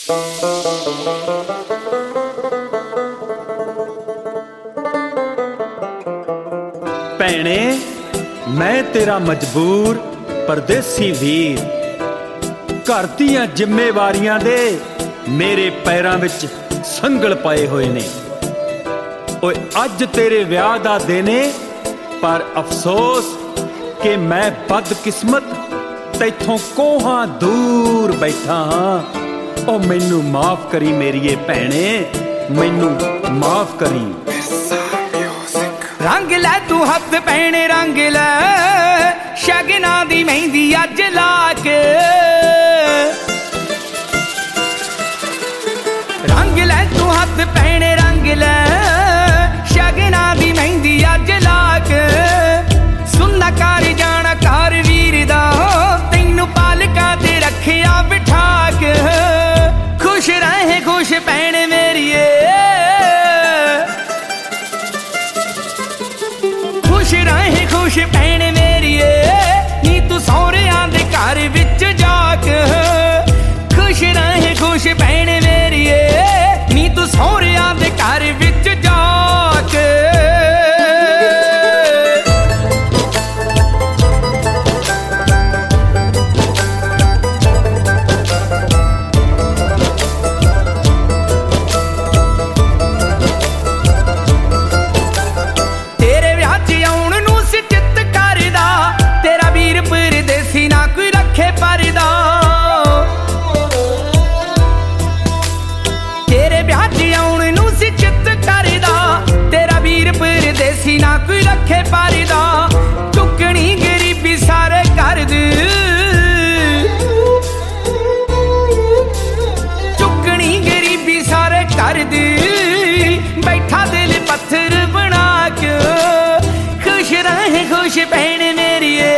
ਭੈਣੇ मैं तेरा मजबूर परदेसी वीर, घर दियां जिम्मेवारियां दे मेरे पैरां विच संगल पाए होए ने। ओए अज तेरे ब्याह दा दिन है, पर अफसोस कि मैं बदकिस्मत तैथों कोहां दूर बैठा हाँ। ओ मैनू माफ करी मेरीए भैणे, मैनू माफ करी। रंग लै तू हथ भैणे रंग लै, शगना दी मेहंदी अज ला के। रंग लै तू हथ भैणे रंग लै, शगना दी मेहंदी अज ला के। सुनना कर जाना कर वीर दा, तैनू पालका ते रखिया बिठा के। खुश रहे खुश भैणे मेरीए, खुश रहे खुश भैणे मेरीए, नी तू सौहरियां दे घर विच जाके। खुश रहे खुश भैणे मेरीए, नी तू सौहरियां दे घर विच जाके। ना कोई रखे पारिदा, चुकनी गरीबी सारे कर दे, चुकनी गरीबी सारे कर दे। बैठा दिल पत्थर बना के, खुश रहे खुश भैणे मेरीए,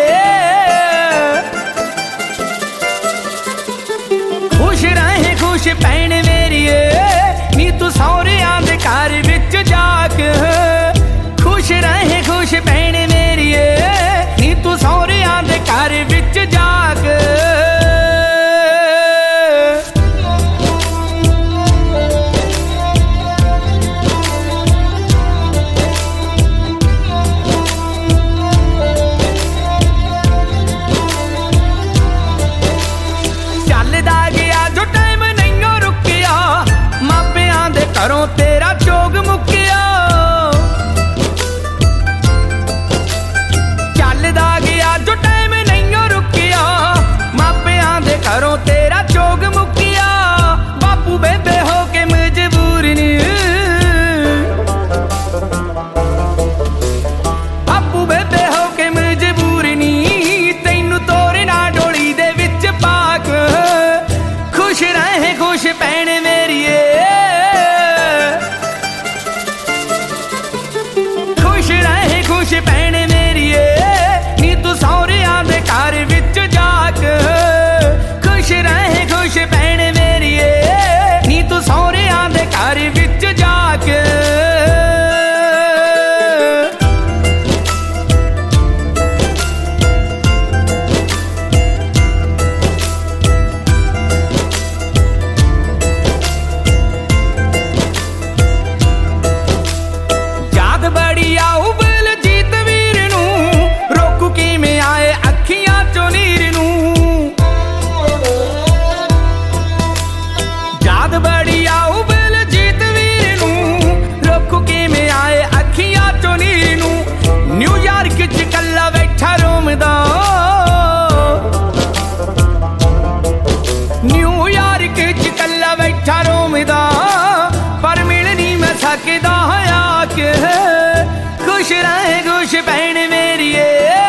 खुश रहे खुश भैणे मेरीए, नी तू सौहरियां दे घर विच जाके। खुश रहे खुश भैणे मेरीए, नी तू सौहरियां दे घर विच जाके। चलदा गया जो टाइम नहीं रुकिया, मापियां दे घरों तेरा चोग मुकिया। चलदा गया जो टाइम नहीं रुकिया, मापियां दे घरों तेरा चोग मुकिया। बापू बेबे हो के मजबूर नी, बापू बेबे हो के मजबूर नी, तैनू तोरना डोली दे विच पाक। खुश रहे खुश भैणे मेरीए, खुश रहे खुश भैणे मेरीए, नी तू सौहरियां दे घर विच जाके। खुश रहे खुश भैणे मेरीए, नी तू सौहरियां दे घर विच जाके। याद बड़ी आऊ बलजीत वीर नू, रोकू किवें आए अखियां चों नीर नू। याद बड़ी आऊ बलजीत वीर नू, रोकू किवें आए अखियां चों नीर नू। न्यूयॉर्क च कल्ला बैठा रोमदा, न्यूयॉर्क च कल्ला बैठा रोमदा, पर मिल नहीं मैं सकदा आके। खुश रहे खुश भैणे मेरीए,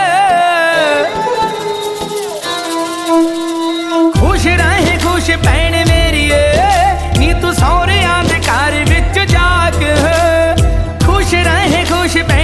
खुश रहे खुश भैणे मेरीए, नी तू सौहरियां दे घर विच जाके। खुश रहे खुश भैणे